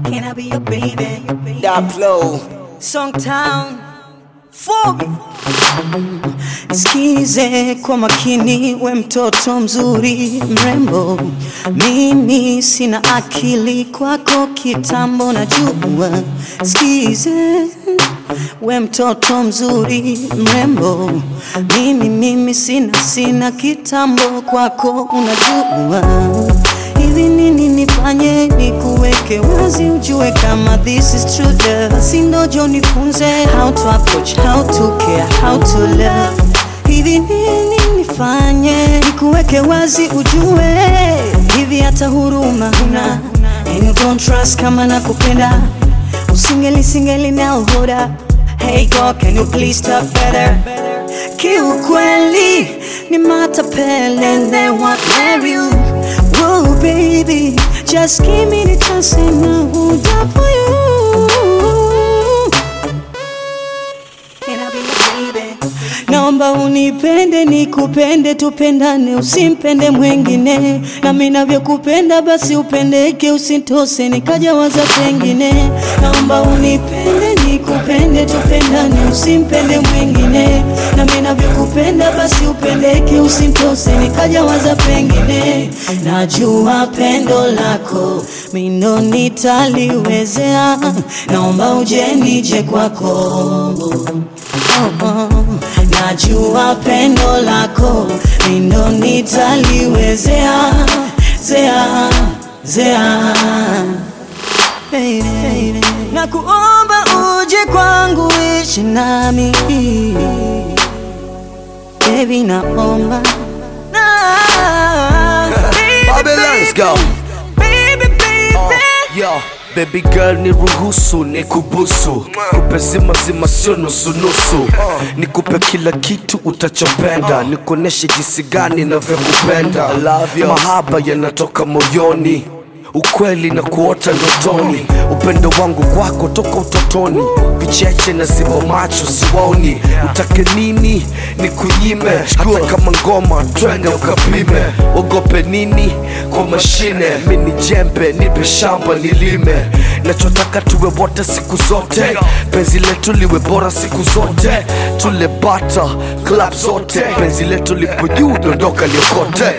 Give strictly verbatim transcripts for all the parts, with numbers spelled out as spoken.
Can I be your baby? Daplo Songtown Fobi. Sikize kwa makini, we mtoto mzuri mrembo. Mimi sina akili, kwako kitambo najua. Sikize we mtoto mzuri mrembo. Mimi mimi sina sina kitambo, kwako unajua. Hivi nini nifanye nikuweke wazi ujue kama this is true love. Basi ndojo nifunze how to approach, how to care, how to love. Hivi nini nifanye nikuweke wazi ujue. Hivi hata huruma huna, and you don't trust kama nakupenda. Usingeli singeli now hold up. Hey girl, can you please talk better? Kiukweli ni matapele and they want marry you. Whoa baby, just give me the chance and I will die for you. Can I be your baby? Naomba unipende nikupende, tupendane usimpende mwengine. Na mimi navyokupenda basi upendeke, usintose nikaja waza pengine. Naomba unipende nikupende, tupendane usimpende mwengine. Na mimi navyokupenda basi upendeke, usintose nikaja waza pengine. Najua pendo lako mimi ndo nitaliwezea, naomba uje nije kwako. Oh, oh. Najua pendo lako mimi ndo nitaliwezea, zea, zea. Baby, baby, nakuomba uje kwangu ishi nami. Baby naomba na Bobby, let's go. Baby, baby, uh, yo. Baby girl ni ruhusu nikubusu, kupe zima zima sio nusu nusu. Nikupe kila kitu utachopenda, nikuoneshe jinsi gani navyokupenda. Mahaba yanatoka moyoni, ukweli na kuota ndotoni. Upendo wangu kwako toka utotoni, vicheche na zimo macho siwaoni. Utake nini nikunyime, hata kama ngoma twende ukapime. Ogope nini kwa mashine, mini jembe nipe shamba nilime. Nachotaka tuwe wote siku zote, penzi letu liwe bora siku zote. Tule bata club zote, penzi letu lipo juu dondoka liokote.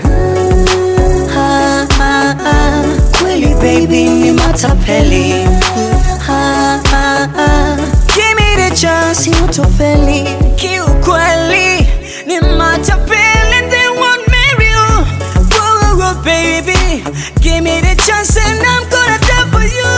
Kweli baby ni matapeli. Ha, ha, ha. Give me the chance utofeli. Kiukweli ni matapeli and they won't marry you. Whoa, whoa, baby, give me the chance and I'm gonna die for you.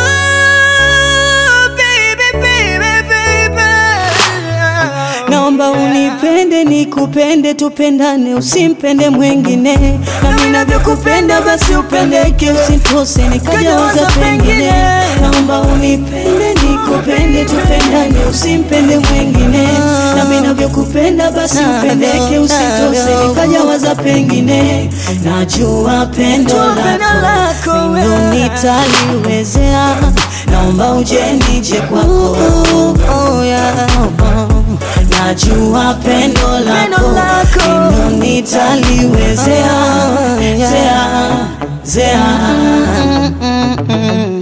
Baby, baby, baby. Naomba unipende nikupende, tupendane usimpende mwengine. Na mimi navyokupenda basi upendeke, usintose nikaja waza pengine. Naomba unipende nikupende, tupendane usimpende mwengine. Na mimi navyokupenda basi upendeke, usintose nikaja waza pengine. Najua pendo lako mimi ndo nitaliwezea, naomba uje nije kwako. Oh yeah. Najua pendo lako mimi ndo nitaliwezea, zea, zea.